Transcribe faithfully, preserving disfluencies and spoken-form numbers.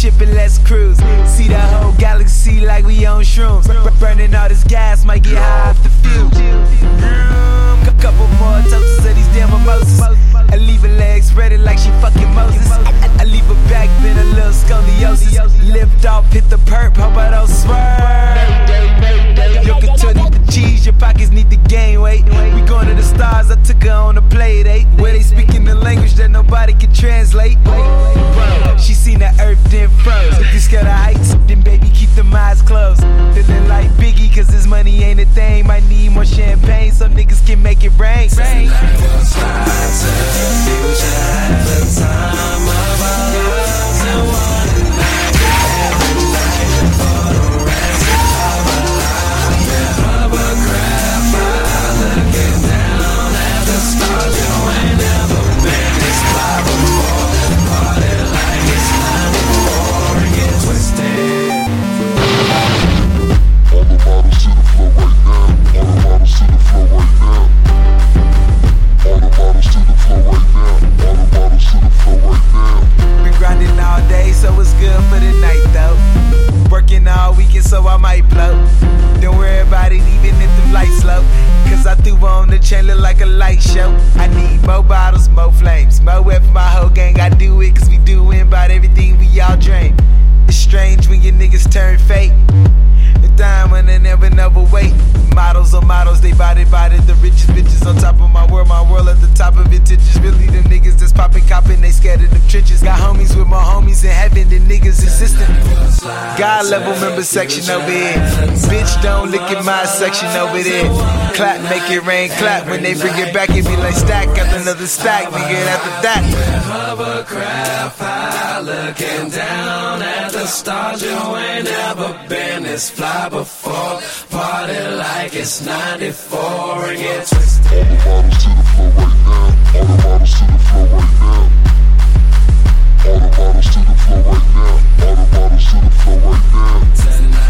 chippin', let's cruise. See the whole galaxy like we on shrooms. Burning all this gas, might get high off the fumes. A couple more toasts of these damn mimosas. I leave her legs spreading like she fucking Moses. I leave her back, been a little scoliosis. Lift off, hit the perp, hope I don't swerve. Yo, control need the cheese, your pockets need the gain weight. We going to the stars, I took her on a play date, where they speaking the language that nobody can translate. She seen the earth, then froze. If you scared of heights, then baby keep them eyes closed. Feeling like Biggie, cause this money ain't a thing. Might need more champagne, some niggas can make it rain. Rain. So I might blow. Don't worry about it even if the lights low, cause I threw on the chain look like a light show. I need more bottles, more flames, more whip for my whole gang. I do it cause we doing about everything we all drain. It's strange when your niggas turn fake. The diamond and never never wait. Models on models, they body body. The richest bitches on top of my world, my world at the top of it. It's really them niggas that's popping, copping, they scared of them trenches. Got homies with my homies in heaven, the niggas existing. God level member section over here. Bitch, don't look at my section over there. Clap, make it rain, clap. When they bring it back, it be like stack after another stack, nigga, after that. Hovercraft high, looking down at the stars. You ain't never been this fly before. Party like it's ninety-four and get twisted. All the bottles to the floor right now. All the bottles to the floor right now. All the bottles to the floor right now. All the bottles to the floor right now. Tonight.